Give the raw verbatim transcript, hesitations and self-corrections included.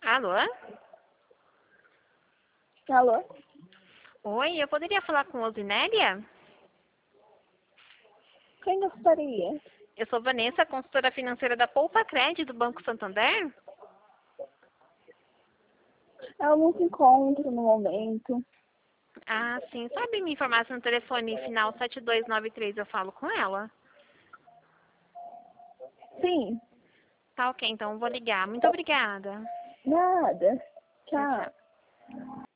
Alô? Alô? Oi, eu poderia falar com Osinélia? Quem gostaria? Eu sou Vanessa, consultora financeira da Poupa Cred do Banco Santander. Ela não se encontra no momento. Ah, sim. Sabe me informar se no telefone final sete dois nove três eu falo com ela? Sim, Tá ok, então vou ligar. Muito obrigada. nada. Tchau, tchau. Tchau.